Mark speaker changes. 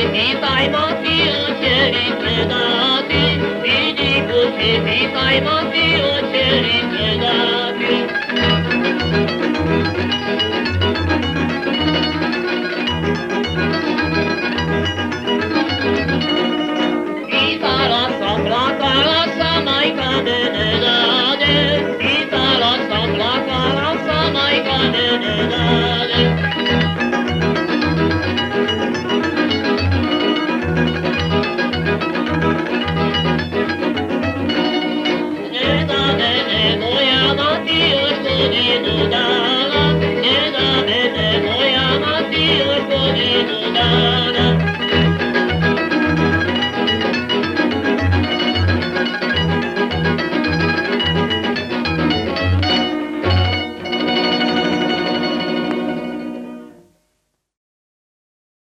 Speaker 1: Vitai Matiu, cerii predati, Vidicu și vitai Matiu, cerii predati. Vita lasă, placa lasă, Maica de nedade, Vita lasă, placa lasă, Maica de nedade. Da da